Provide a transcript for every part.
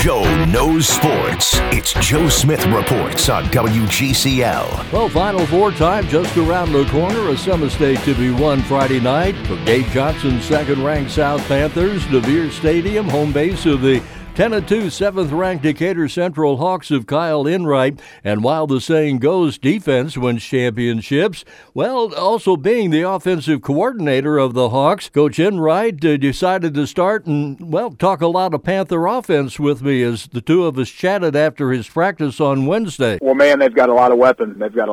Joe knows sports. It's Joe Smith Reports on WGCL. Well, Final Four time just around the corner. A semi-state to be won Friday night for Gabe Johnson's second-ranked South Panthers. DeVere Stadium, home base of the 10-2 7th-ranked Decatur Central Hawks of Kyle Enright. And while the saying goes, defense wins championships, well, also being the offensive coordinator of the Hawks, Coach Enright decided to start and, well, talk a lot of Panther offense with me as the two of us chatted after his practice on Wednesday. Well, man, they've got a lot of weapons.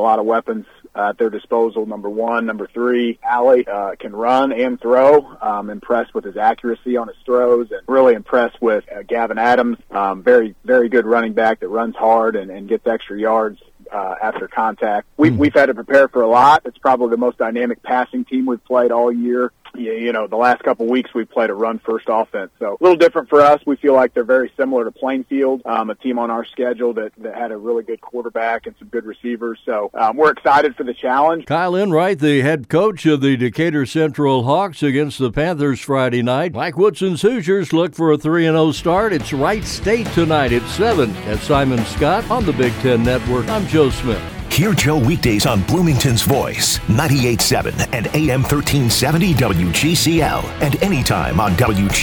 At their disposal. Number one. Number three, Allie can run and throw. Impressed with his accuracy on his throws, and really impressed with Gavin Adams. Very, very good running back that runs hard and gets extra yards after contact. We've had to prepare for a lot. It's probably the most dynamic passing team we've played all year. You know, the last couple of weeks we've played a run-first offense. So a little different for us. We feel like they're very similar to Plainfield, a team on our schedule that had a really good quarterback and some good receivers. So we're excited for the challenge. Kyle Enright, the head coach of the Decatur Central Hawks against the Panthers Friday night. Mike Woodson's Hoosiers look for a 3-0 start. It's Wright State tonight at 7 at Simon Scott on the Big Ten Network. I'm Joe Smith. Hear Joe weekdays on Bloomington's Voice, 98.7 and AM 1370 WGCL, and anytime on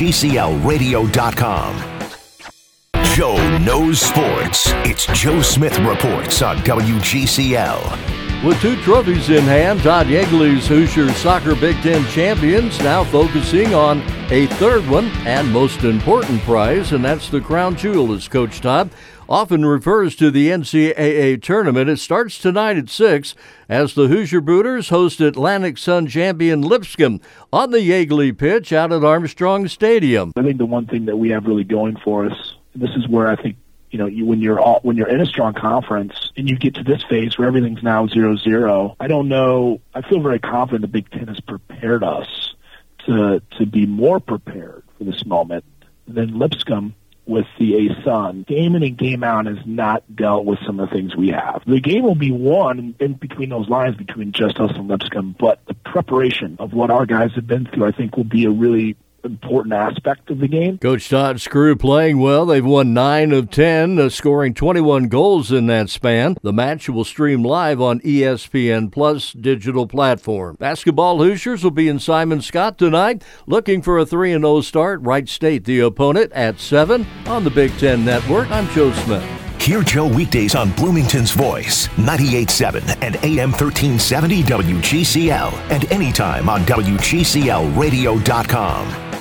WGCLradio.com. Joe knows sports. It's Joe Smith Reports on WGCL. With 2 trophies in hand, Todd Yeagley's Hoosiers Soccer Big Ten champions now focusing on a third one and most important prize, and that's the crown jewel, as Coach Todd often refers to the NCAA tournament. It starts tonight at 6 as the Hoosier Booters host Atlantic Sun champion Lipscomb on the Yeagley pitch out at Armstrong Stadium. I think the one thing that we have really going for us, this is where I think, you know, when you're in a strong conference and you get to this phase where everything's now 0-0, I don't know. I feel very confident the Big Ten has prepared us to be more prepared for this moment than Lipscomb with the A-Sun. Game in and game out has not dealt with some of the things we have. The game will be won in between those lines between just us and Lipscomb, but the preparation of what our guys have been through, I think, will be a really important aspect of the game. Coach Todd's crew playing well. They've won 9 of 10, scoring 21 goals in that span. The match will stream live on ESPN Plus digital platform. Basketball Hoosiers will be in Simon Scott tonight, looking for a 3-0 start. Wright State, the opponent, at 7 on the Big Ten Network. I'm Joe Smith. Hear Joe weekdays on Bloomington's Voice, 98.7 and AM 1370 WGCL, and anytime on WGCLradio.com.